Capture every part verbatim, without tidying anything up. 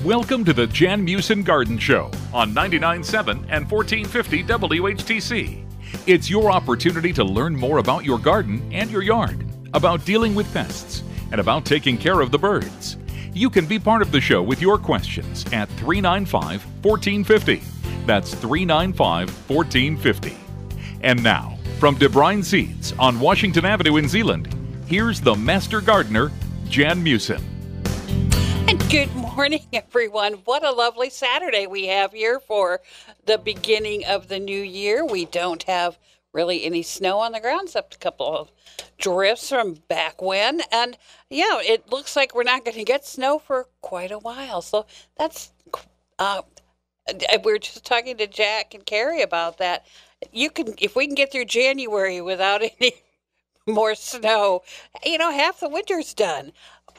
Welcome to the Jan Musin Garden Show on ninety-nine point seven and fourteen fifty W H T C. It's your opportunity to learn more about your garden and your yard, about dealing with pests, and about taking care of the birds. You can be part of the show with your questions at three nine five, one four five zero. That's three nine five, one four five zero. And now, from DeBrine Seeds on Washington Avenue in Zeeland, here's the Master Gardener, Jan Musin. And good morning, everyone. What a lovely Saturday we have here for the beginning of the new year. We don't have really any snow on the ground except a couple of drifts from back when. And yeah, it looks like we're not going to get snow for quite a while. So that's, uh, we were just talking to Jack and Carrie about that. You can, if we can get through January without any more snow, you know, half the winter's done.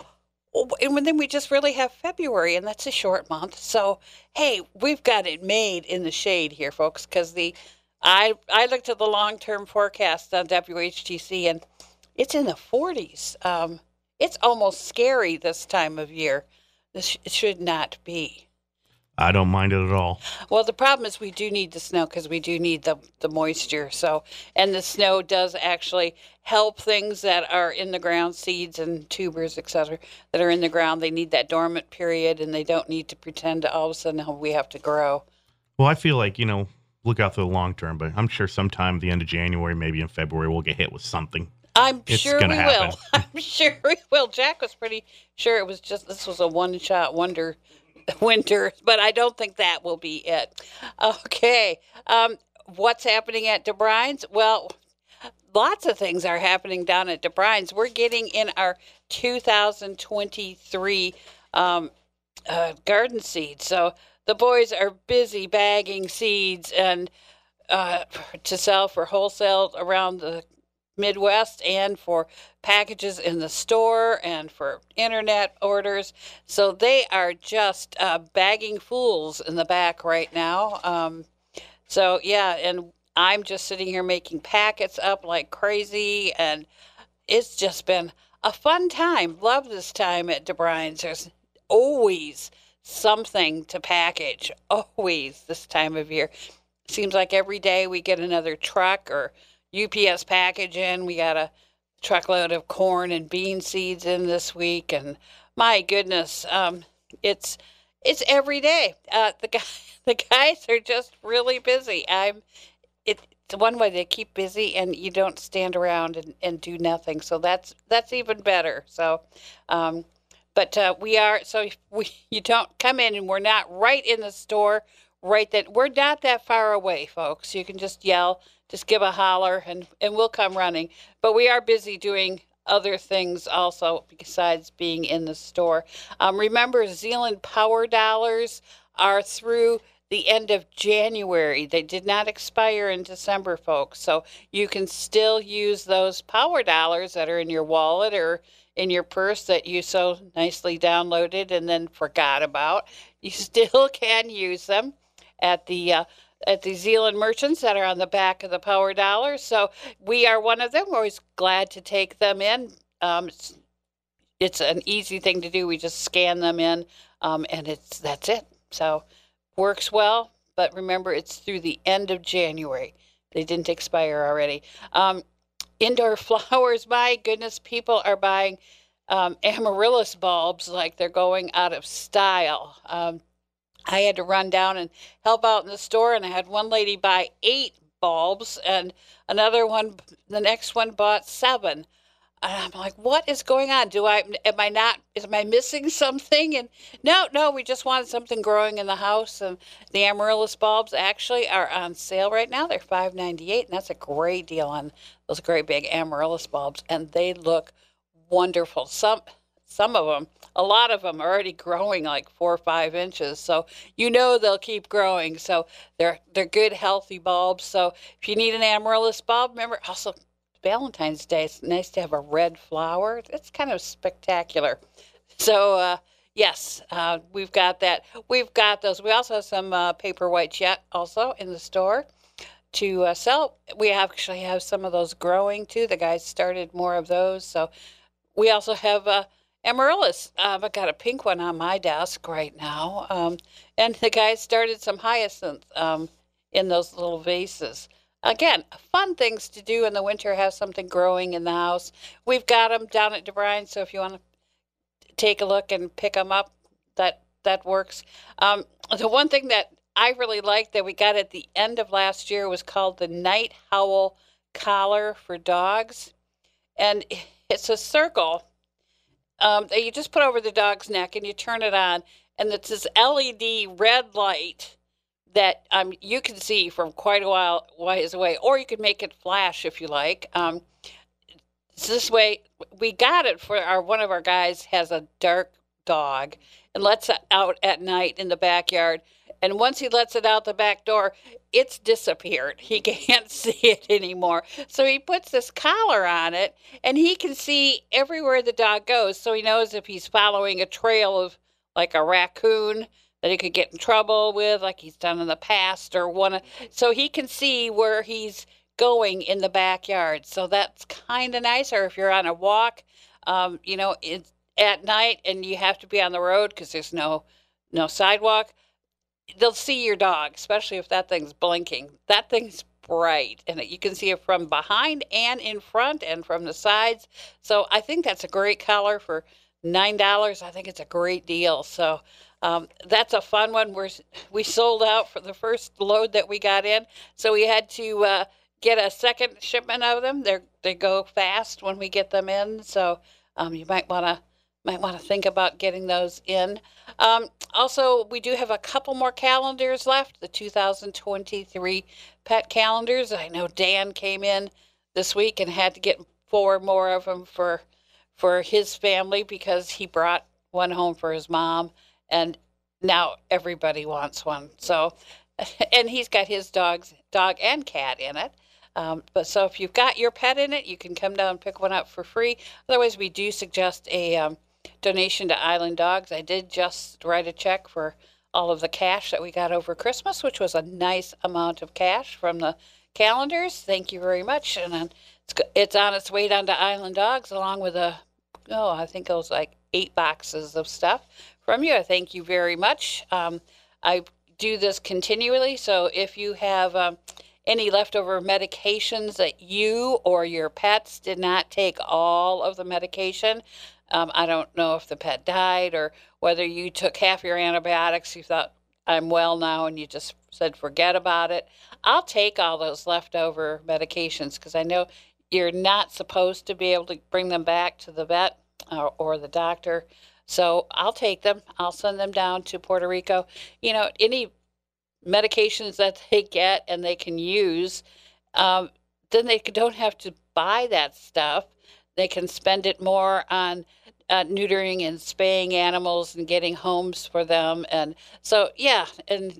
And then we just really have February, and that's a short month. So, hey, we've got it made in the shade here, folks, because the I I looked at the long-term forecast on W H T C, and it's in the forties. Um, it's almost scary this time of year. This sh- should not be. I don't mind it at all. Well, the problem is we do need the snow because we do need the, the moisture. So, and the snow does actually help things that are in the ground, seeds and tubers, et cetera, that are in the ground. They need that dormant period, and they don't need to pretend to all of a sudden oh, we have to grow. Well, I feel like, you know, look out for the long term, but I'm sure sometime at the end of January, maybe in February, we'll get hit with something. I'm It's sure we gonna happen. will. I'm sure we will. Jack was pretty sure it was just, this was a one-shot wonder winter, but I don't think that will be it. Okay. Um, what's happening at DeBrine's? Well, lots of things are happening down at DeBrine's. We're getting in our two thousand twenty-three um, uh, garden seeds. So the boys are busy bagging seeds and uh, to sell for wholesale around the Midwest and for packages in the store and for internet orders. So they are just uh, bagging fools in the back right now. Um, so, yeah, and I'm just sitting here making packets up like crazy, and it's just been a fun time. Love this time at DeBrine's. There's always something to package, always this time of year. Seems like every day we get another truck or U P S package in. We got a truckload of corn and bean seeds in this week, and my goodness, um, it's it's every day. Uh, the guy, the guys are just really busy. I'm it, it's one way they keep busy, and you don't stand around and, and do nothing. So that's that's even better. So, um, but uh, we are so we you don't come in, and we're not right in the store. Right, that we're not that far away, folks. You can just yell, just give a holler, and, and we'll come running. But we are busy doing other things also besides being in the store. Um, remember, Zeeland Power Dollars are through the end of January. They did not expire in December, folks. So you can still use those Power Dollars that are in your wallet or in your purse that you so nicely downloaded and then forgot about. You still can use them at the uh, at the Zeeland merchants that are on the back of the Power Dollar. So we are one of them. We're always glad to take them in. Um, it's, it's an easy thing to do. We just scan them in, um, and it's that's it. So works well. But remember, it's through the end of January. They didn't expire already. Um, indoor flowers, my goodness, people are buying um, amaryllis bulbs like they're going out of style. Um, I had to run down and help out in the store, and I had one lady buy eight bulbs, and another one, the next one bought seven. And I'm like, what is going on? Do I, am I not, am I missing something? And no, no, we just wanted something growing in the house, and the amaryllis bulbs actually are on sale right now. They're five ninety-eight, and that's a great deal on those great big amaryllis bulbs, and they look wonderful. Some, some of them, a lot of them are already growing like four or five inches. So you know they'll keep growing. So they're they're good, healthy bulbs. So if you need an amaryllis bulb, remember also Valentine's Day, it's nice to have a red flower. It's kind of spectacular. So uh, yes, uh, we've got that. We've got those. We also have some uh, paper white jet also in the store to uh, sell. We actually have some of those growing too. The guys started more of those. So we also have uh, amaryllis. Um, I got a pink one on my desk right now. Um, and the guy started some hyacinth um, in those little vases. Again, fun things to do in the winter, have something growing in the house. We've got them down at DeBrine, so if you want to take a look and pick them up, that, that works. Um, the one thing that I really liked that we got at the end of last year was called the Night Howl Collar for dogs. And it's a circle um, that you just put over the dog's neck and you turn it on. And it's this L E D red light that um, you can see from quite a while ways away, or you can make it flash if you like. Um, so this way, we got it for our one of our guys has a dark dog and lets it out at night in the backyard. And once he lets it out the back door, it's disappeared. He can't see it anymore. So he puts this collar on it, and he can see everywhere the dog goes. So he knows if he's following a trail of like a raccoon that he could get in trouble with, like he's done in the past, or one. So he can see where he's going in the backyard. So that's kind of nice. Or if you're on a walk, um, you know, it's at night and you have to be on the road because there's no no sidewalk, they'll see your dog, especially if that thing's blinking. That thing's bright, and you can see it from behind and in front and from the sides. So I think that's a great collar for nine dollars. I think it's a great deal. So um, that's a fun one. We're, we sold out for the first load that we got in, so we had to uh, get a second shipment of them. They they go fast when we get them in, so um, you might want to might want to think about getting those in. Um, also, we do have a couple more calendars left, the two thousand twenty-three pet calendars. I know Dan came in this week and had to get four more of them for for his family because he brought one home for his mom, and now everybody wants one. So, and he's got his dogs, dog and cat in it. Um, but so if you've got your pet in it, you can come down and pick one up for free. Otherwise, we do suggest a um, donation to Island Dogs. I did just write a check for all of the cash that we got over Christmas, which was a nice amount of cash from the calendars. Thank you very much. And then it's, it's on its way down to Island Dogs along with a, oh, I think it was like eight boxes of stuff from you. I thank you very much. Um, I do this continually, so if you have um, any leftover medications that you or your pets did not take all of the medication, um, I don't know if the pet died or whether you took half your antibiotics, you thought, I'm well now, and you just said forget about it. I'll take all those leftover medications because I know you're not supposed to be able to bring them back to the vet or, or the doctor. So I'll take them. I'll send them down to Puerto Rico. You know, any medications that they get and they can use, um, then they don't have to buy that stuff. They can spend it more on uh, neutering and spaying animals and getting homes for them. And so, yeah, and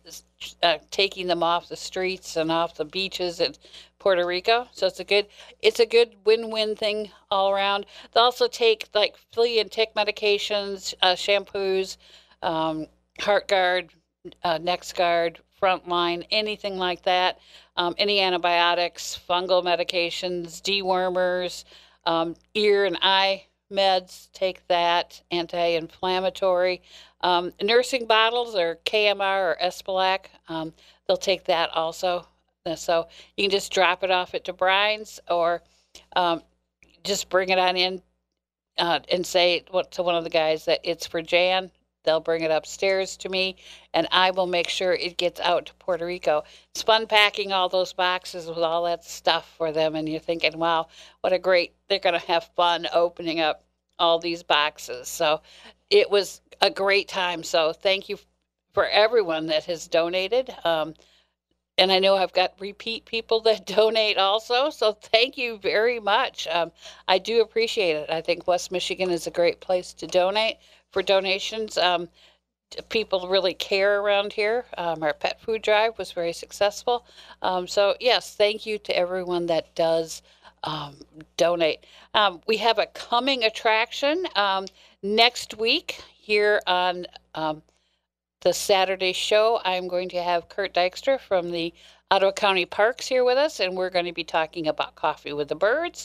uh, taking them off the streets and off the beaches in Puerto Rico. So it's a good, it's a good win-win thing all around. They also take like flea and tick medications, uh, shampoos, um, HeartGuard, uh, NexGard, Frontline, anything like that. Um, any antibiotics, fungal medications, dewormers, um, ear and eye meds, take that, anti-inflammatory. Um, nursing bottles or K M R or Espalac, um, they'll take that also. So you can just drop it off at DeBrine's or um, just bring it on in uh, and say to one of the guys that it's for Jan. They'll bring it upstairs to me, and I will make sure it gets out to Puerto Rico. It's fun packing all those boxes with all that stuff for them, and you're thinking, wow, what a great, they're going to have fun opening up all these boxes. So it was a great time. So thank you for everyone that has donated. Um, and I know I've got repeat people that donate also, so thank you very much. Um, I do appreciate it. I think West Michigan is a great place to donate for donations. Um, people really care around here. Um, our pet food drive was very successful. Um, so yes, thank you to everyone that does um, donate. Um, we have a coming attraction um, next week here on um, the Saturday show. I'm going to have Kurt Dykstra from the Ottawa County Parks here with us, and we're going to be talking about Coffee with the Birds.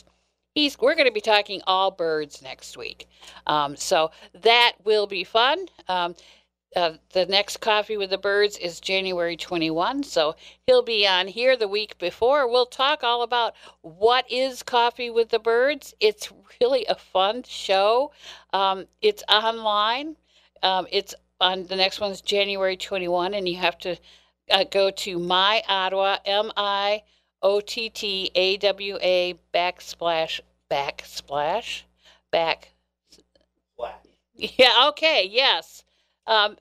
he's we're going to be talking all birds next week. Um, so that will be fun. Um, uh, the next Coffee with the Birds is January twenty-first, so he'll be on here the week before. We'll talk all about what is Coffee with the Birds. It's really a fun show. Um, it's online. Um, it's on the next one's January twenty-first, and you have to uh, go to My Ottawa, M I O T T A W A backsplash, backsplash, back. Flat. Yeah, okay, yes. Um,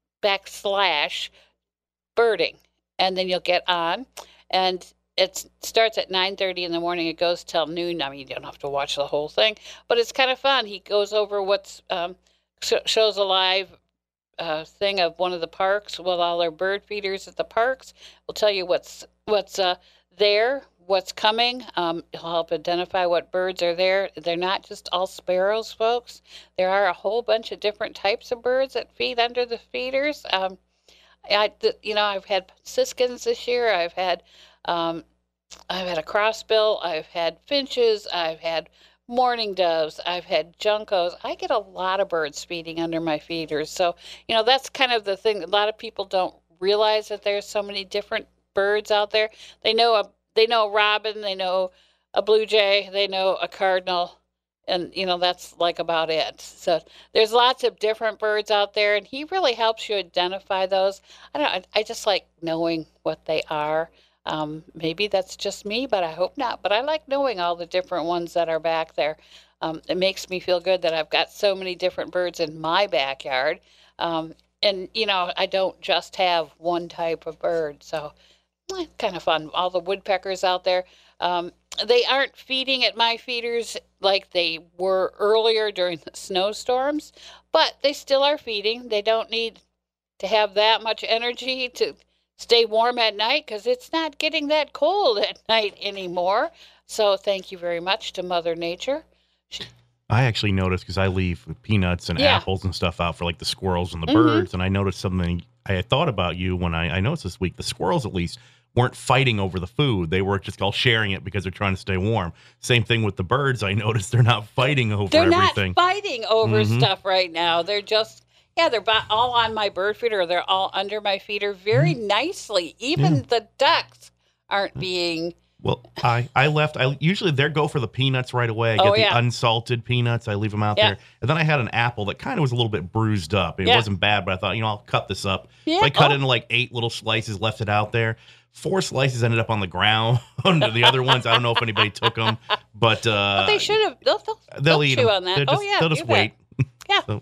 backslash birding. And then you'll get on. And it starts at nine thirty in the morning. It goes till noon. I mean, you don't have to watch the whole thing. But it's kind of fun. He goes over what's, um, sh- shows a live uh, thing of one of the parks with all our bird feeders at the parks. We'll tell you what's, what's uh, there, what's coming. Um, it'll help identify what birds are there. They're not just all sparrows, folks. There are a whole bunch of different types of birds that feed under the feeders. Um, I, you know, I've had siskins this year. I've had, um, I've had a crossbill. I've had finches. I've had mourning doves. I've had juncos. I get a lot of birds feeding under my feeders. So, you know, that's kind of the thing. A lot of people don't realize that there's so many different birds out there. They know a they know a robin, they know a blue jay, they know a cardinal, and you know that's like about it. So there's lots of different birds out there, and he really helps you identify those. I don't. I, I just like knowing what they are. Um, maybe that's just me, but I hope not. But I like knowing all the different ones that are back there. Um, it makes me feel good that I've got so many different birds in my backyard. Um, and you know, I don't just have one type of bird, so. It's kind of fun. All the woodpeckers out there. Um, they aren't feeding at my feeders like they were earlier during the snowstorms, but they still are feeding. They don't need to have that much energy to stay warm at night because it's not getting that cold at night anymore. So thank you very much to Mother Nature. She- I actually noticed because I leave peanuts and Yeah. apples and stuff out for like the squirrels and the Mhm. birds, and I noticed something. I had thought about you when I, I noticed this week. The squirrels, at least, weren't fighting over the food. They were just all sharing it because they're trying to stay warm. Same thing with the birds. I noticed they're not fighting over They're everything. not fighting over Mhm. stuff right now. They're just, yeah, they're bo- all on my bird feeder. Or they're all under my feeder very nicely. Even Yeah. the ducks aren't being. Well, I, I left. I usually they go for the peanuts right away. I get Oh, the yeah. unsalted peanuts. I leave them out Yeah. there. And then I had an apple that kind of was a little bit bruised up. It Yeah. wasn't bad, but I thought, you know, I'll cut this up. Yeah. So I cut Oh. it into like eight little slices, left it out there. Four slices ended up on the ground. the other ones, I don't know if anybody took them, but uh, But they should have. They'll, they'll, they'll they'll eat chew them. on that. They'll oh just, yeah, they'll just you bet. wait. Yeah. So-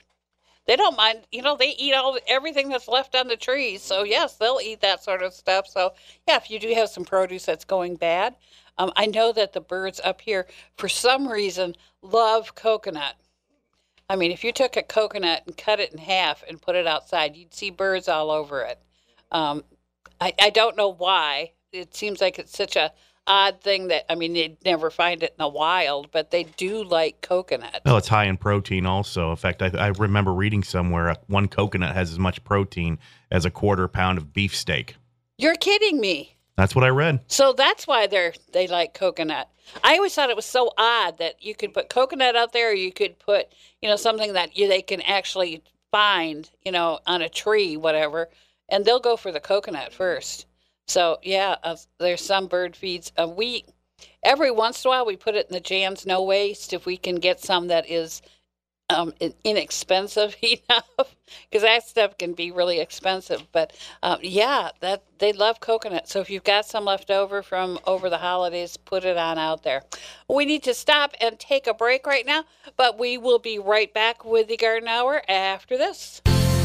They don't mind. You know, they eat all everything that's left on the trees. So yes, they'll eat that sort of stuff. So yeah, if you do have some produce that's going bad, um, I know that the birds up here, for some reason, love coconut. I mean, if you took a coconut and cut it in half and put it outside, you'd see birds all over it. Um, I, I don't know why. It seems like it's such a odd thing that, I mean, you'd never find it in the wild, but they do like coconut. Oh, it's high in protein also. In fact, I, I remember reading somewhere uh, one coconut has as much protein as a quarter pound of beefsteak. You're kidding me. That's what I read. So that's why they're they like coconut. I always thought it was so odd that you could put coconut out there, or you could put, you know, something that you, they can actually find, you know, on a tree, whatever, and they'll go for the coconut first. So yeah, uh, there's some bird feeds. Uh, we every once in a while we put it in the Jan's No Waste if we can get some that is um, in- inexpensive enough, because that stuff can be really expensive. But um, yeah, that they love coconut. So if you've got some left over from over the holidays, put it on out there. We need to stop and take a break right now, but we will be right back with the Garden Hour after this.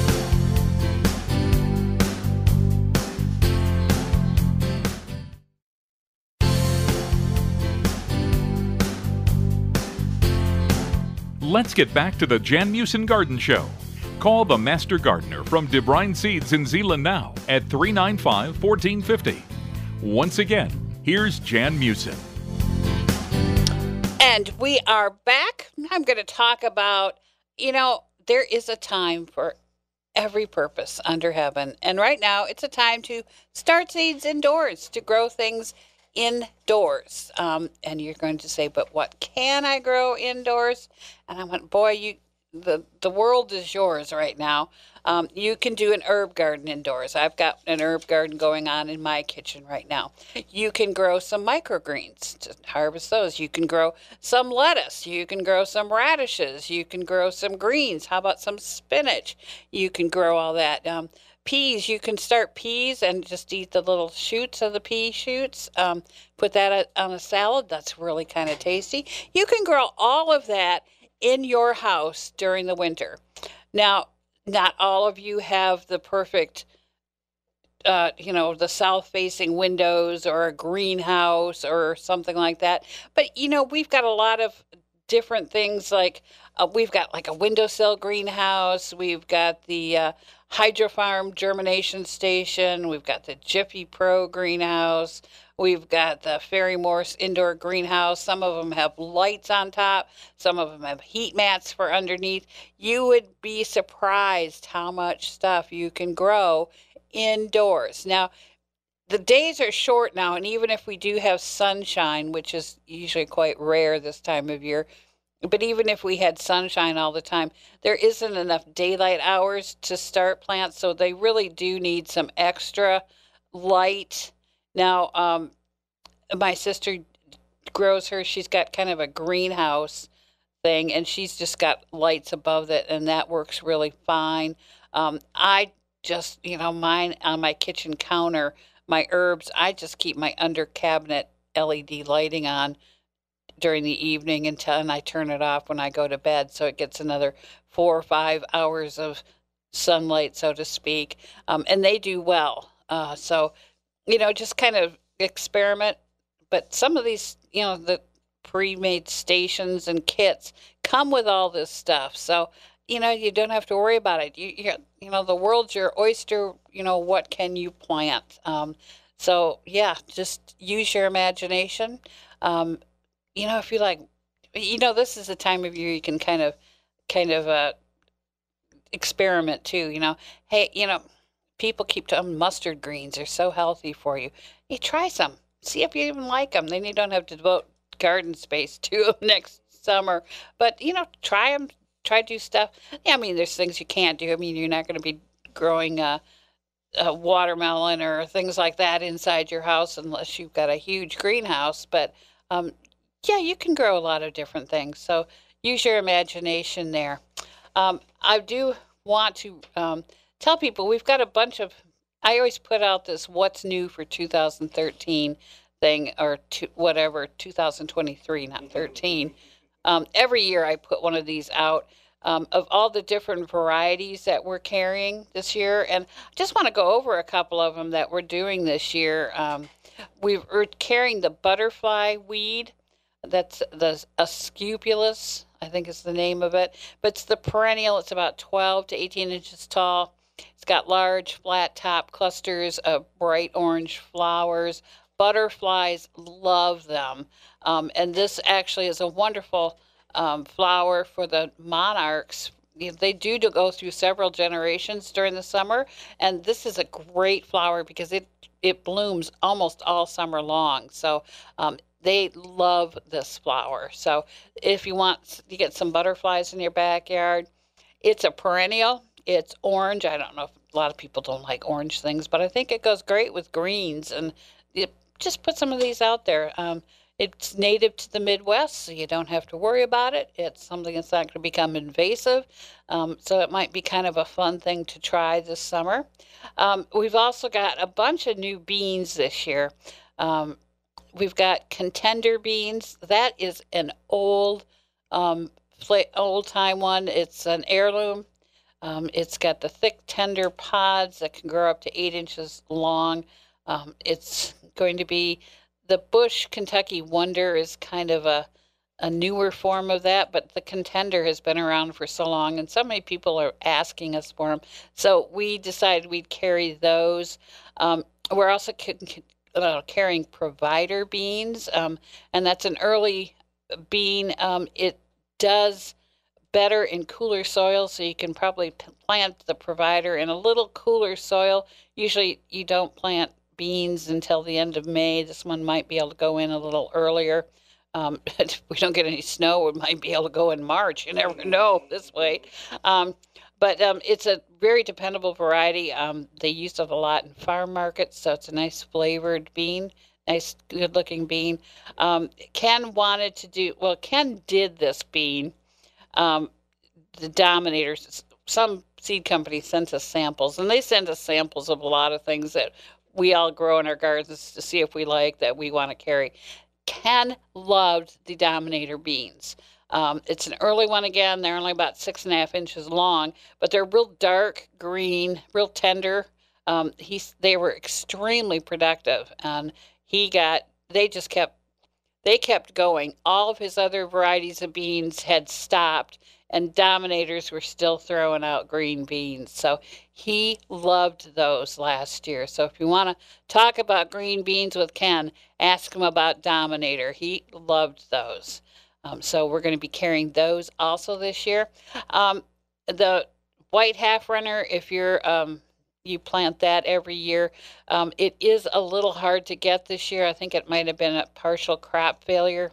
Let's get back to the Jan Musin Garden Show. Call the Master Gardener from DeBrine Seeds in Zeeland now at three nine five, one four five zero. Once again, here's Jan Musin. And we are back. I'm going to talk about, you know, there is a time for every purpose under heaven. And right now, it's a time to start seeds indoors, to grow things indoors. Um, and you're going to say, but what can I grow indoors? And I went, boy, you the the world is yours right now. Um, you can do an herb garden indoors. I've got an herb garden going on in my kitchen right now. You can grow some microgreens to harvest those. You can grow some lettuce. You can grow some radishes. You can grow some greens. How about some spinach? You can grow all that. Um, peas, you can start peas and just eat the little shoots of the pea shoots. Um, put that on a salad. That's really kind of tasty. You can grow all of that in your house during the winter. Now, not all of you have the perfect, uh, you know, the south-facing windows or a greenhouse or something like that. But, you know, we've got a lot of different things like uh, we've got like a windowsill greenhouse. We've got the uh, Hydrofarm germination station. We've got the Jiffy Pro greenhouse. We've got the Ferry Morse indoor greenhouse. Some of them have lights on top. Some of them have heat mats for underneath. You would be surprised how much stuff you can grow indoors. Now, the days are short now, and even if we do have sunshine, which is usually quite rare this time of year, but even if we had sunshine all the time, there isn't enough daylight hours to start plants, so they really do need some extra light. Now, um, my sister grows her, she's got kind of a greenhouse thing, and she's just got lights above it, and that works really fine. Um, I just, you know, mine on my kitchen counter, my herbs, I just keep my under cabinet L E D lighting on during the evening until and I turn it off when I go to bed, so it gets another four or five hours of sunlight, so to speak. Um, and they do well. Uh, so, you know, just kind of experiment. But some of these, you know, the pre-made stations and kits come with all this stuff. So, you know, you don't have to worry about it. You, you, you know, the world's your oyster. You know, what can you plant? Um, so, yeah, just use your imagination. Um, you know, if you like, you know, this is the time of year you can kind of, kind of uh, experiment too. You know, hey, you know, people keep telling mustard greens are so healthy for you. You try some. See if you even like them. Then you don't have to devote garden space to them next summer. But, you know, try them. Try to do stuff. Yeah, I mean, there's things you can't do. I mean, you're not going to be growing a, a watermelon or things like that inside your house unless you've got a huge greenhouse. But, um, yeah, you can grow a lot of different things. So use your imagination there. Um, I do want to um, tell people we've got a bunch of, I always put out this what's new for two thousand thirteen thing, or to, whatever, two thousand twenty-three, not thirteen. Um, every year I put one of these out um, of all the different varieties that we're carrying this year. And I just want to go over a couple of them that we're doing this year. Um, we've, we're carrying the butterfly weed. That's the Asclepias, I think is the name of it. But it's the perennial. It's about twelve to eighteen inches tall. It's got large, flat top clusters of bright orange flowers. Butterflies love them. Um, and this actually is a wonderful um, flower for the monarchs. They do go through several generations during the summer. And this is a great flower because it, it blooms almost all summer long. So um, they love this flower. So if you want to get some butterflies in your backyard, it's a perennial. It's orange. I don't know if a lot of people don't like orange things, but I think it goes great with greens. And it, just put some of these out there. Um, it's native to the Midwest, so you don't have to worry about it. It's something that's not going to become invasive. Um, so it might be kind of a fun thing to try this summer. Um, we've also got a bunch of new beans this year. Um, we've got contender beans. That is an old, um, old time one. It's an heirloom. Um, it's got the thick, tender pods that can grow up to eight inches long. Um, it's going to be the Bush Kentucky Wonder is kind of a, a newer form of that, but the contender has been around for so long, and so many people are asking us for them. So we decided we'd carry those. Um, we're also c- c- uh, carrying provider beans, um, and that's an early bean. Um, it does better in cooler soil, so you can probably plant the provider in a little cooler soil. Usually you don't plant beans until the end of May. This one might be able to go in a little earlier. Um, if we don't get any snow, we might be able to go in March. You never know this way. Um, but um, it's a very dependable variety. Um, they use it a lot in farm markets, so it's a nice flavored bean, nice good-looking bean. Um, Ken wanted to do, well, Ken did this bean, um, the Dominators. Some seed companies sent us samples, and they send us samples of a lot of things that we all grow in our gardens to see if we like, that we want to carry. Ken loved the Dominator beans. Um, it's an early one again. They're only about six and a half inches long, but they're real dark green, real tender. Um, he's, they were extremely productive, and he got, they just kept, they kept going. All of his other varieties of beans had stopped, and Dominators were still throwing out green beans. So he loved those last year. So if you want to talk about green beans with Ken, ask him about Dominator. He loved those. Um, so we're going to be carrying those also this year. Um, the white half runner, if you're um, you plant that every year, um, it is a little hard to get this year. I think it might have been a partial crop failure.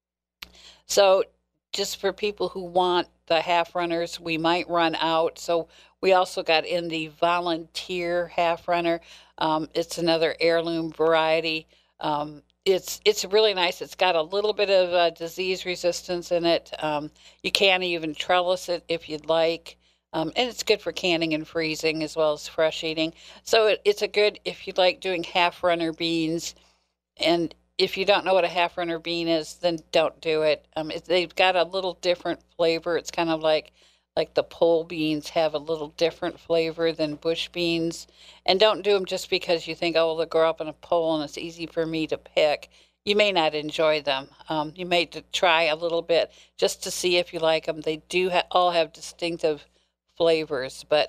So just for people who want the half runners, we might run out. So we also got in the volunteer half runner. Um, it's another heirloom variety. Um, it's it's really nice. It's got a little bit of uh, disease resistance in it. Um, you can even trellis it if you'd like. Um, and it's good for canning and freezing as well as fresh eating. So it, it's a good, if you like doing half runner beans, and if you don't know what a half runner bean is, then don't do it. Um, it, they've got a little different flavor. It's kind of like like the pole beans have a little different flavor than bush beans. And don't do them just because you think, oh, they'll grow up in a pole and it's easy for me to pick. You may not enjoy them. Um, you may try a little bit just to see if you like them. They do ha- all have distinctive flavors, but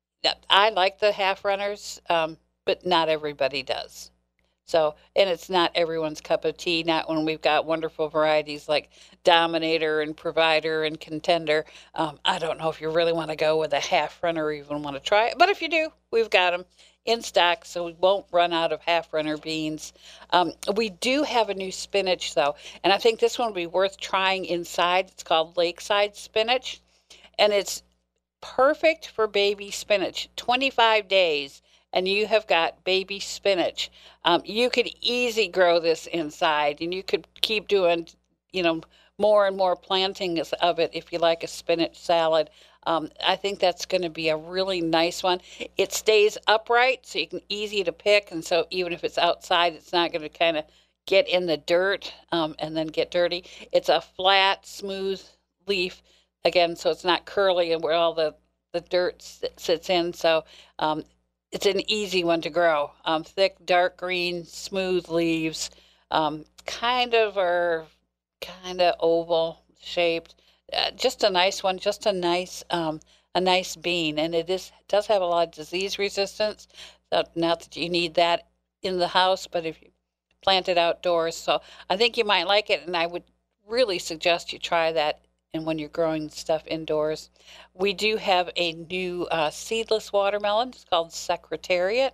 I like the half runners, um, but not everybody does. So, and it's not everyone's cup of tea, not when we've got wonderful varieties like Dominator and Provider and Contender. Um, I don't know if you really want to go with a half runner or even want to try it, but if you do, we've got them in stock, so we won't run out of half runner beans. Um, we do have a new spinach, though, and I think this one would be worth trying inside. It's called Lakeside Spinach, and it's perfect for baby spinach. twenty-five days. And you have got baby spinach. Um, you could easily grow this inside, and you could keep doing, you know, more and more plantings of it if you like a spinach salad. Um, I think that's going to be a really nice one. It stays upright, so you can easy to pick, and so even if it's outside, it's not going to kind of get in the dirt um, and then get dirty. It's a flat, smooth leaf, again, so it's not curly and where all the, the dirt sits in. So um, it's an easy one to grow. Um, thick, dark green, smooth leaves, um, kind of are kind of oval shaped. Uh, just a nice one. Just a nice, um, a nice bean, and it is does have a lot of disease resistance. So not that you need that in the house, but if you plant it outdoors, so I think you might like it, and I would really suggest you try that. And when you're growing stuff indoors, we do have a new uh, seedless watermelon. It's called Secretariat.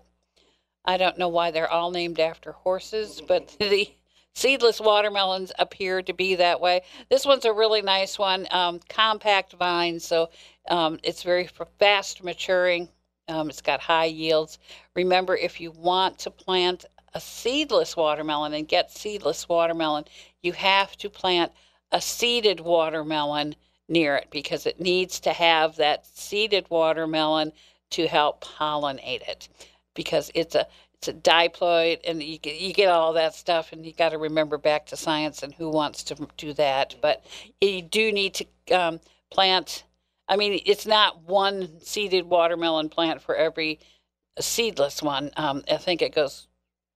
I don't know why they're all named after horses, but the seedless watermelons appear to be that way. This one's a really nice one, um, compact vine, so um, it's very fast maturing. Um, it's got high yields. Remember, if you want to plant a seedless watermelon and get seedless watermelon, you have to plant a seeded watermelon near it because it needs to have that seeded watermelon to help pollinate it, because it's a it's a diploid, and you get, you get all that stuff, and you got to remember back to science and who wants to do that. But you do need to um, plant. I mean, it's not one seeded watermelon plant for every seedless one. Um, I think it goes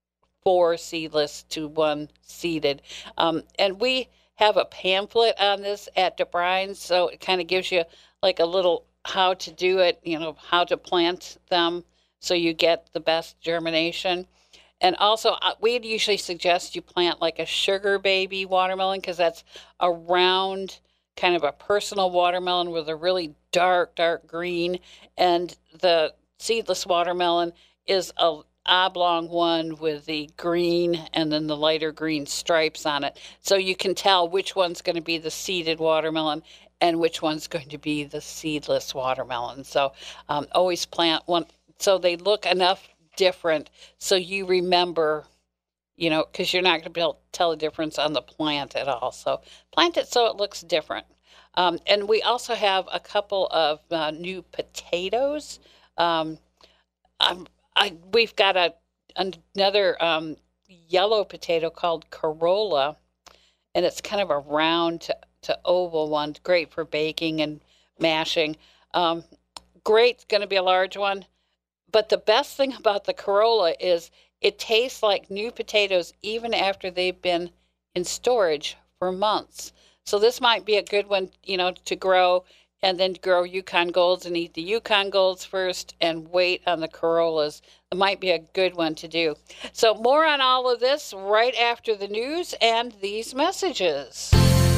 four seedless to one seeded, um, and we have a pamphlet on this at DeBrine's, so it kind of gives you like a little how to do it, you know, how to plant them so you get the best germination. And also, uh, we'd usually suggest you plant like a sugar baby watermelon, because that's a round, kind of a personal watermelon with a really dark, dark green. And the seedless watermelon is a oblong one with the green and then the lighter green stripes on it. So you can tell which one's going to be the seeded watermelon and which one's going to be the seedless watermelon. So um, always plant one so they look enough different so you remember, you know, because you're not going to be able to tell the difference on the plant at all. So plant it so it looks different. Um, and we also have a couple of uh, new potatoes. Um, I'm, I, we've got a another um, yellow potato called Corolla, and it's kind of a round to, to oval one, great for baking and mashing. Um, great, going to be a large one. But the best thing about the Corolla is it tastes like new potatoes even after they've been in storage for months. So this might be a good one, you know, to grow and then grow Yukon Golds and eat the Yukon Golds first and wait on the Corollas. It might be a good one to do. So more on all of this right after the news and these messages.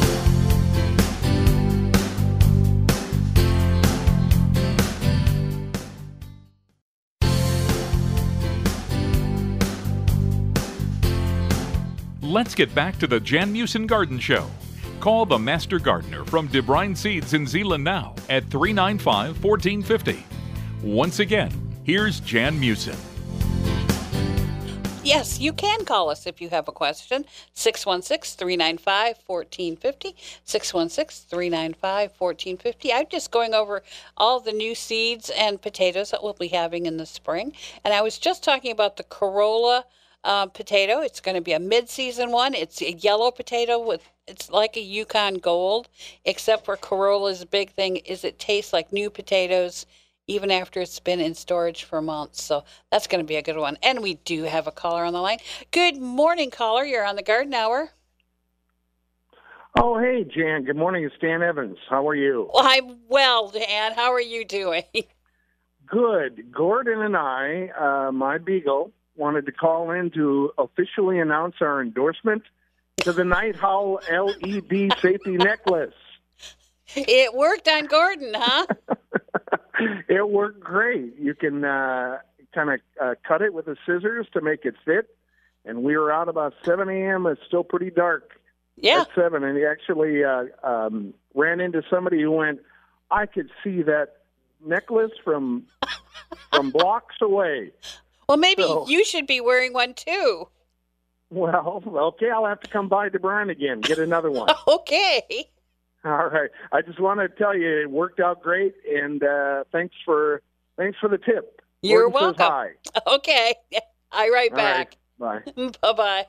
Let's get back to the Jan Musin Garden Show. Call the Master Gardener from DeBrine Seeds in Zeeland now at three nine five, one four five zero. Once again, here's Jan Musin. Yes, you can call us if you have a question. six one six, three nine five, one four five zero. six one six, three nine five, one four five zero. I'm just going over all the new seeds and potatoes that we'll be having in the spring. And I was just talking about the Corolla uh, potato. It's going to be a mid-season one. It's a yellow potato with it's like a Yukon Gold, except for Corolla's big thing is it tastes like new potatoes even after it's been in storage for months. So that's going to be a good one. And we do have a caller on the line. Good morning, caller. You're on the Garden Hour. Oh, hey, Jan. Good morning. It's Dan Evans. How are you? Well, I'm well, Dan. How are you doing? Good. Gordon and I, uh, my beagle, wanted to call in to officially announce our endorsement to the Night Owl L E D safety necklace. It worked on Gordon, huh? It worked great. You can uh, kind of uh, cut it with the scissors to make it fit. And we were out about seven a.m. It's still pretty dark Yeah. at seven. And he actually uh, um, ran into somebody who went, I could see that necklace from from blocks away. Well, maybe So- you should be wearing one too. Well, okay, I'll have to come by DeBrine again, get another one. Okay. All right. I just want to tell you it worked out great, and uh, thanks for thanks for the tip. You're Gordon says welcome. hi. Okay. I write All back. right. Bye. Bye-bye.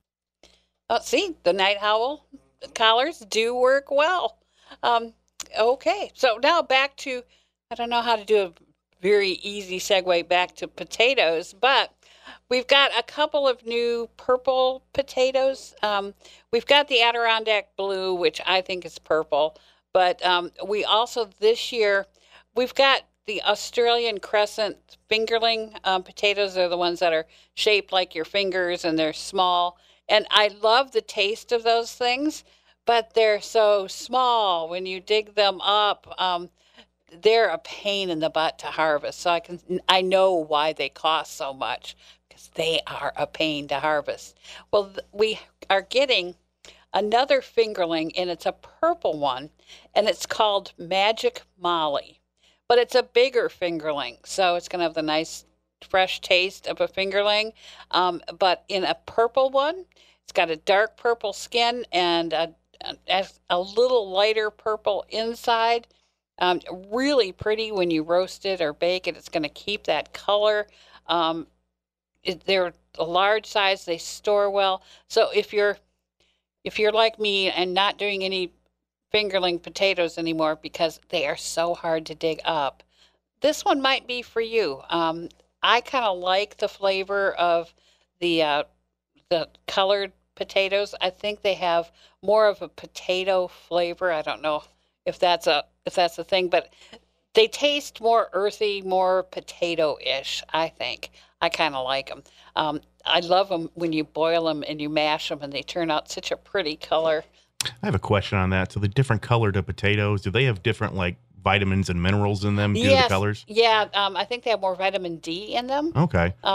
Oh, see, the night owl collars do work well. Um, okay, so now back to, I don't know how to do a very easy segue back to potatoes, but we've got a couple of new purple potatoes. Um, we've got the Adirondack Blue, which I think is purple, but um, we also this year, we've got the Australian Crescent fingerling um, potatoes. Are the ones that are shaped like your fingers and they're small. And I love the taste of those things, but they're so small when you dig them up. Um, they're a pain in the butt to harvest. So I can I know why they cost so much because they are a pain to harvest. Well, th- we are getting another fingerling, and it's a purple one, and it's called Magic Molly. But it's a bigger fingerling, so it's going to have the nice fresh taste of a fingerling, um, but in a purple one. It's got a dark purple skin and a, a, a little lighter purple inside. Um, really pretty when you roast it or bake it. It's going to keep that color. Um, it, they're a large size. They store well. So if you're if you're like me and not doing any fingerling potatoes anymore because they are so hard to dig up, this one might be for you. Um, I kind of like the flavor of the uh, the colored potatoes. I think they have more of a potato flavor. I don't know if that's a if that's a thing, but they taste more earthy, more potato-ish, I think. I kind of like them. Um, I love them when you boil them and you mash them and they turn out such a pretty color. I have a question on that. So the different colored potatoes, do they have different like vitamins and minerals in them due to Yes. the colors? Yeah, um, I think they have more vitamin D in them. Okay. Um,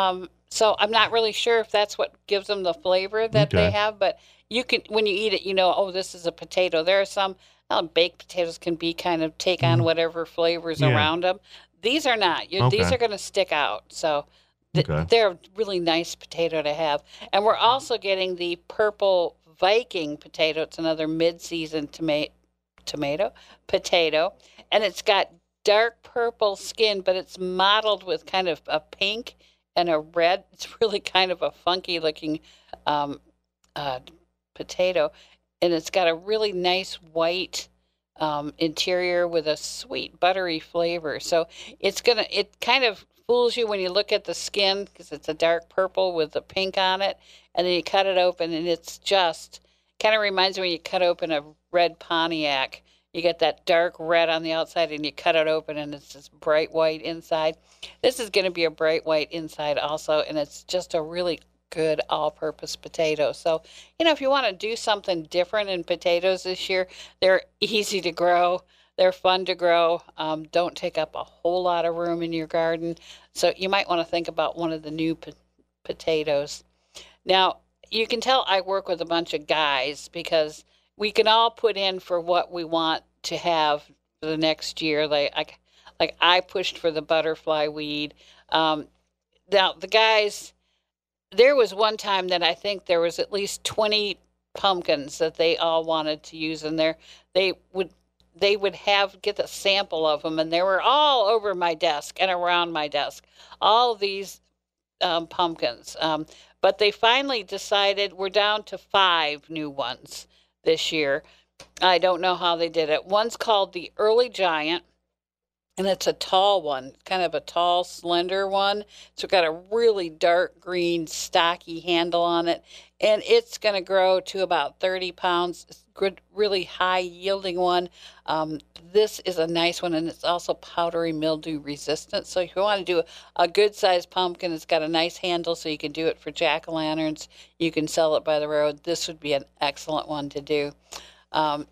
so I'm not really sure if that's what gives them the flavor that they Okay. have, but you can, when you eat it, you know, oh, this is a potato. There are some uh, baked potatoes can be kind of take on Mhm. whatever flavors Yeah. around them. These are not. You, These Okay. are going to stick out. So th- Okay. they're a really nice potato to have. And we're also getting the purple Viking potato. It's another mid-season tomato, tomato, potato, and it's got dark purple skin, but it's mottled with kind of a pink and a red. It's really kind of a funky looking um, uh, potato, and it's got a really nice white um, interior with a sweet buttery flavor. So it's gonna it kind of fools you when you look at the skin because it's a dark purple with the pink on it, and then you cut it open, and it's just kind of reminds me when you cut open a red Pontiac. You get that dark red on the outside, and you cut it open, and it's this bright white inside. This is going to be a bright white inside also, and it's just a really good all-purpose potato. So, you know, if you want to do something different in potatoes this year, they're easy to grow. They're fun to grow. Um, don't take up a whole lot of room in your garden. So you might want to think about one of the new po- potatoes. Now, you can tell I work with a bunch of guys because we can all put in for what we want to have for the next year. Like, like, like I pushed for the butterfly weed. Um, now, the guys, there was one time that I think there was at least twenty pumpkins that they all wanted to use in there. They would they would have get a sample of them, and they were all over my desk and around my desk. All these um, pumpkins, um, but they finally decided we're down to five new ones this year. I don't know how they did it. One's called the Early Giant, and it's a tall one, kind of a tall, slender one. So it's got a really dark green, stocky handle on it, and it's going to grow to about thirty pounds. It's good, really high yielding one. Um, this is a nice one, and it's also powdery mildew resistant. So if you want to do a good sized pumpkin, it's got a nice handle, so you can do it for jack-o'-lanterns. You can sell it by the road. This would be an excellent one to do. Um,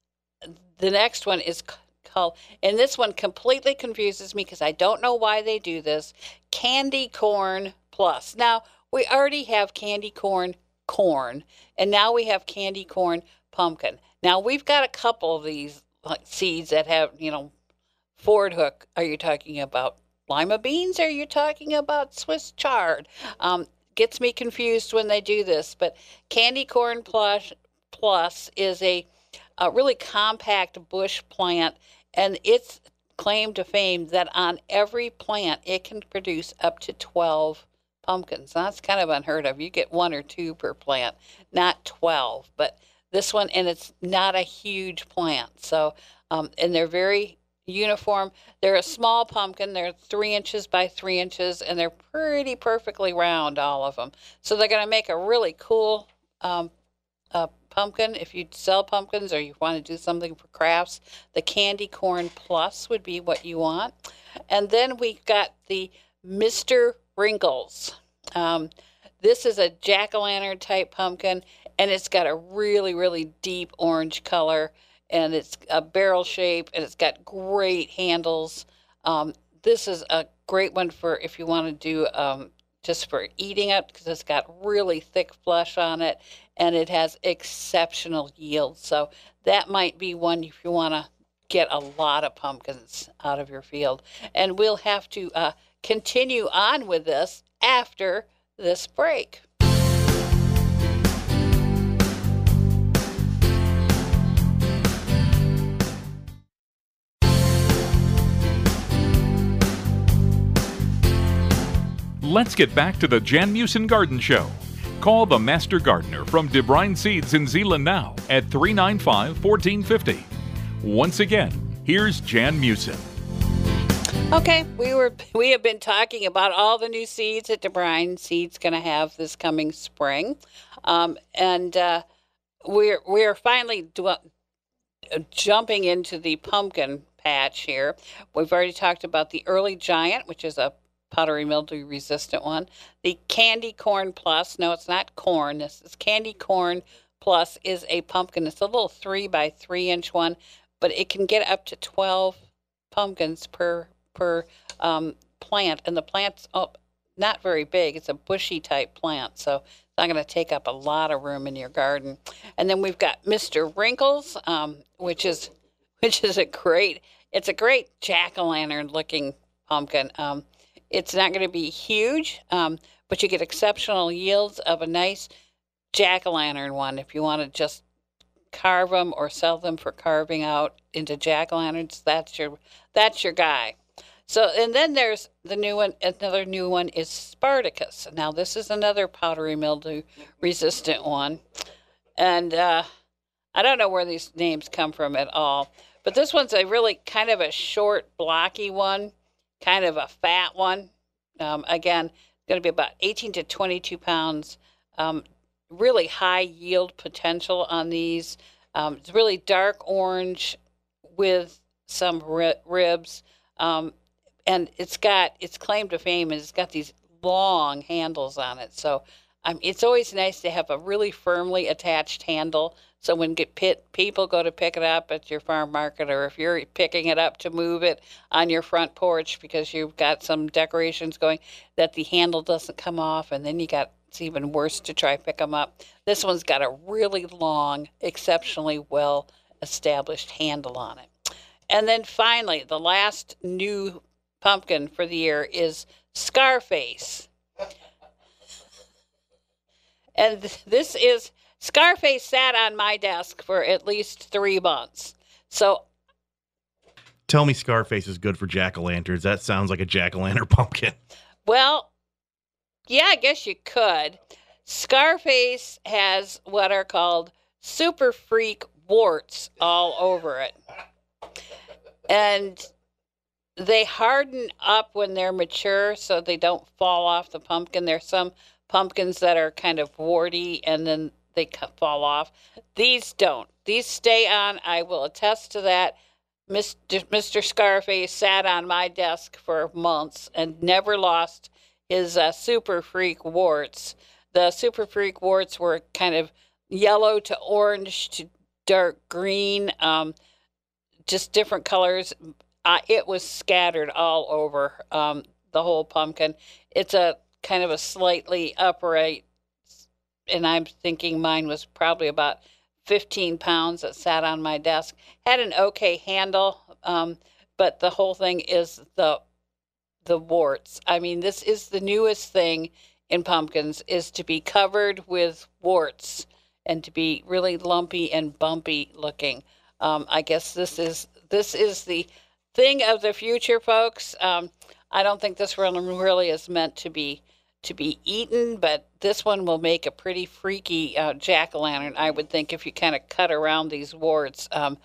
the next one is called, and this one completely confuses me because I don't know why they do this, Candy Corn Plus. Now, we already have candy corn corn, and now we have candy corn pumpkin. Now, we've got a couple of these like seeds that have, you know, Ford hook. Are you talking about lima beans? Are you talking about Swiss chard? Um, gets me confused when they do this, but Candy Corn Plus, Plus is a, a really compact bush plant, and it's claim to fame that on every plant it can produce up to twelve pumpkins. That's kind of unheard of. You get one or two per plant, not twelve. But this one, and it's not a huge plant. So, um, and they're very uniform. They're a small pumpkin. They're three inches by three inches, and they're pretty perfectly round, all of them. So they're going to make a really cool um, uh, pumpkin. If you sell pumpkins or you want to do something for crafts, the Candy Corn Plus would be what you want. And then we got the Mister Wrinkles. Um, this is a jack-o'-lantern type pumpkin, and it's got a really, really deep orange color, and it's a barrel shape, and it's got great handles. Um, this is a great one for if you want to do um, just for eating it, because it's got really thick flesh on it, and it has exceptional yield. So that might be one if you want to get a lot of pumpkins out of your field. And we'll have to uh, continue on with this after this break. Let's get back to the Jan Musin Garden Show. Call the Master Gardener from DeBrine Seeds in Zeeland now at three nine five, one four five zero. Once again, here's Jan Musin. Okay, we were we have been talking about all the new seeds that DeBrine Seeds going to have this coming spring, um, and uh, we're we're finally do, uh, jumping into the pumpkin patch here. We've already talked about the Early Giant, which is a powdery mildew resistant one. The Candy Corn Plus, no, it's not corn. This is Candy Corn Plus is a pumpkin. It's a little three by three inch one, but it can get up to twelve pumpkins per per um, plant, and the plants, oh, not very big. It's a bushy type plant, so it's not going to take up a lot of room in your garden. And then we've got Mister Wrinkles, um, which is which is a great. It's a great jack-o'-lantern looking pumpkin. Um, it's not going to be huge, um, but you get exceptional yields of a nice jack-o'-lantern one if you want to just carve them or sell them for carving out into jack-o'-lanterns. That's your that's your guy. So, and then there's the new one. Another new one is Spartacus. Now, this is another powdery mildew resistant one, and uh, I don't know where these names come from at all. But this one's a really kind of a short, blocky one, kind of a fat one. Um, again, going to be about eighteen to twenty-two pounds. Um, really high yield potential on these. Um, it's really dark orange with some ri- ribs. Um, and it's got, its claim to fame is it's got these long handles on it. So um, it's always nice to have a really firmly attached handle. So when get pit, people go to pick it up at your farm market, or if you're picking it up to move it on your front porch because you've got some decorations going, that the handle doesn't come off, and then you got, it's even worse to try pick them up. This one's got a really long, exceptionally well established handle on it. And then finally, the last new pumpkin for the year is Scarface. And this is, Scarface sat on my desk for at least three months. So Tell me Scarface is good for jack-o'-lanterns. That sounds like a jack-o'-lantern pumpkin. Well, yeah, I guess you could. Scarface has what are called super freak warts all over it. And they harden up when they're mature so they don't fall off the pumpkin. There's some pumpkins that are kind of warty and then they fall off. These don't. These stay on. I will attest to that. Mister Mister Scarface sat on my desk for months and never lost his uh, super freak warts. The super freak warts were kind of yellow to orange to dark green, um, just different colors. Uh, it was scattered all over um, the whole pumpkin. It's a kind of a slightly upright, and I'm thinking mine was probably about fifteen pounds that sat on my desk. Had an okay handle, um, but the whole thing is the the warts. I mean, this is the newest thing in pumpkins, is to be covered with warts and to be really lumpy and bumpy looking. Um, I guess this is this is the thing of the future, folks. Um, I don't think this one really is meant to be to be eaten, but this one will make a pretty freaky uh, jack-o'-lantern, I would think, if you kind of cut around these warts. Um,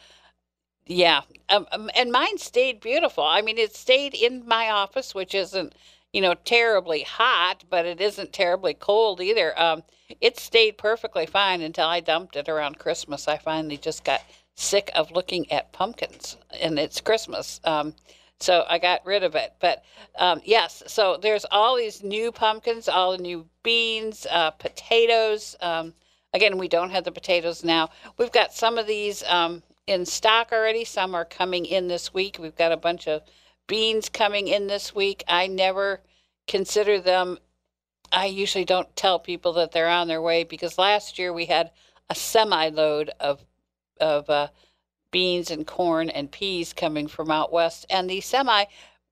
yeah, um, um, and mine stayed beautiful. I mean, it stayed in my office, which isn't, you know, terribly hot, but it isn't terribly cold either. Um, it stayed perfectly fine until I dumped it around Christmas. I finally just got sick of looking at pumpkins, and it's Christmas. Um, So I got rid of it. But um, yes, so there's all these new pumpkins, all the new beans, uh, potatoes. Um, again, we don't have the potatoes now. We've got some of these um, in stock already. Some are coming in this week. We've got a bunch of beans coming in this week. I never consider them. I usually don't tell people that they're on their way, because last year we had a semi-load of, of uh, beans and corn and peas coming from out west, and the semi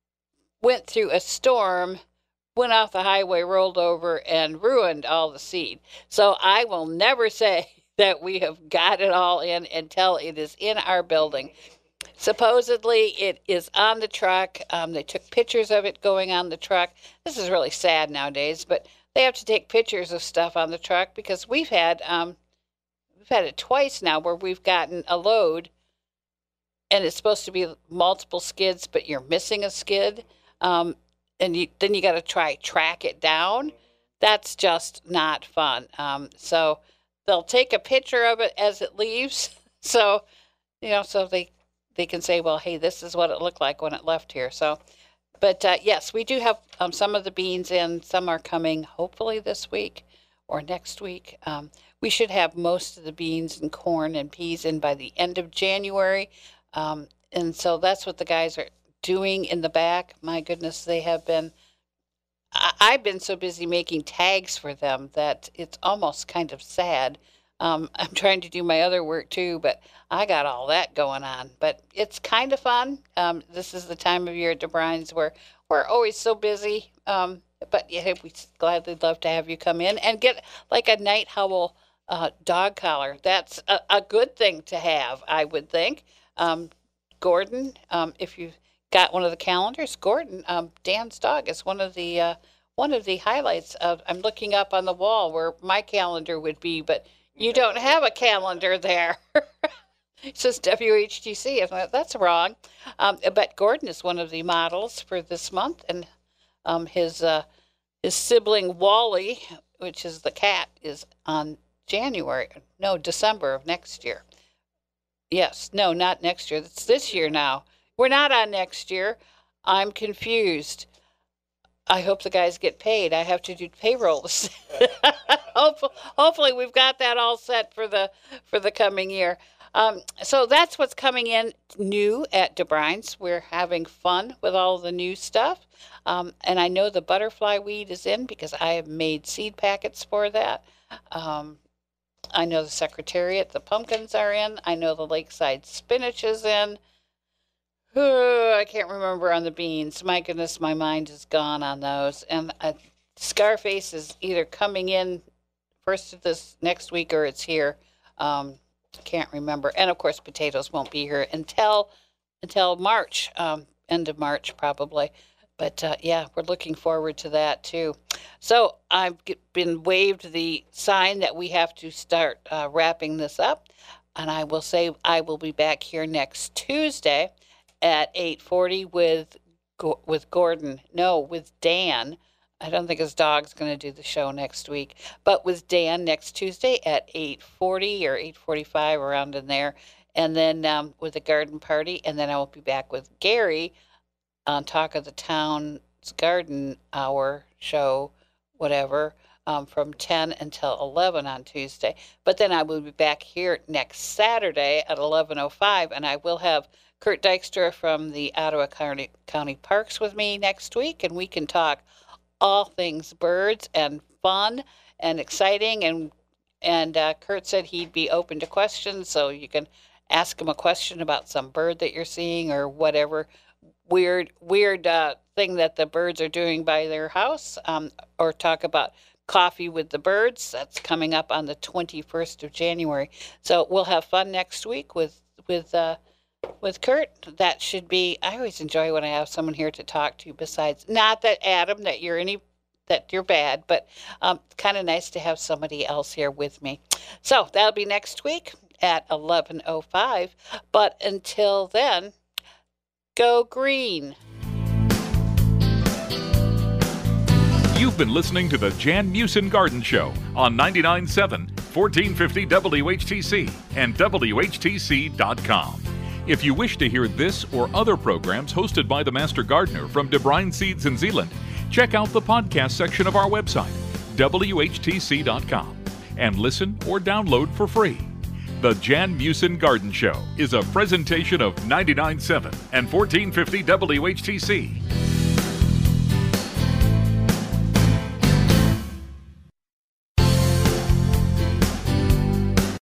went through a storm, went off the highway, rolled over, and ruined all the seed. So I will never say that we have got it all in until it is in our building. Supposedly it is on the truck. Um, they took pictures of it going on the truck. This is really sad nowadays, but they have to take pictures of stuff on the truck, because we've had um, we've had it twice now where we've gotten a load and it's supposed to be multiple skids, but you're missing a skid. Um, and you, then you got to try track it down. That's just not fun. Um, so they'll take a picture of it as it leaves. So, you know, so they, they can say, well, hey, this is what it looked like when it left here. So, but uh, yes, we do have um, some of the beans in. Some are coming hopefully this week or next week. Um, we should have most of the beans and corn and peas in by the end of January. Um, and so that's what the guys are doing in the back. My goodness, they have been, I- I've been so busy making tags for them that it's almost kind of sad. Um, I'm trying to do my other work too, but I got all that going on. But it's kind of fun. Um, this is the time of year at DeBrine's where we're always so busy. Um, but yeah, we gladly love to have you come in and get like a night howl uh, dog collar. That's a, a good thing to have, I would think. Um, Gordon, um, if you got one of the calendars, Gordon, um, Dan's dog is one of the uh, one of the highlights of. I'm looking up on the wall where my calendar would be, but you don't have a calendar there. It says W H T C. I'm like, that's wrong. Um, but Gordon is one of the models for this month, and um, his uh, his sibling Wally, which is the cat, is on January, no, December of next year. Yes, no, not next year. It's this year now. We're not on next year. I'm confused. I hope the guys get paid. I have to do payrolls. hopefully, hopefully, we've got that all set for the for the coming year. Um, so that's what's coming in new at DeBrine's. We're having fun with all the new stuff. Um, and I know the butterfly weed is in because I have made seed packets for that. Um, I know the Secretariat, the pumpkins are in. I know the Lakeside spinach is in. Oh, I can't remember on the beans. My goodness, my mind is gone on those. And uh, Scarface is either coming in first of this next week or it's here. Um, can't remember. And of course, potatoes won't be here until until March, um, end of March probably. But uh, yeah, we're looking forward to that too. So I've been waved the sign that we have to start uh, wrapping this up. And I will say I will be back here next Tuesday at eight forty with with Gordon. No, with Dan. I don't think his dog's going to do the show next week. But with Dan next Tuesday at eight forty or eight forty-five, around in there. And then um, with the garden party. And then I will be back with Gary on Talk of the Town's Garden Hour show, whatever, um, from ten until eleven on Tuesday. But then I will be back here next Saturday at eleven oh five, and I will have Kurt Dykstra from the Ottawa County, County Parks with me next week, and we can talk all things birds and fun and exciting. And and uh, Kurt said he'd be open to questions, so you can ask him a question about some bird that you're seeing or whatever weird weird uh, thing that the birds are doing by their house, um, or talk about coffee with the birds. That's coming up on the twenty-first of January. So we'll have fun next week with with uh, with Kurt. That should be. I always enjoy when I have someone here to talk to. Besides, not that Adam, that you're any that you're bad, but um, kind of nice to have somebody else here with me. So that'll be next week at eleven oh five. But until then, go green. You've been listening to the Jan Musin Garden Show on ninety-nine point seven, fourteen fifty W H T C and W H T C dot com. If you wish to hear this or other programs hosted by the Master Gardener from DeBrine Seeds in Zeeland, check out the podcast section of our website, W H T C dot com, and listen or download for free. The Jan Musin Garden Show is a presentation of ninety-nine point seven and fourteen fifty W H T C.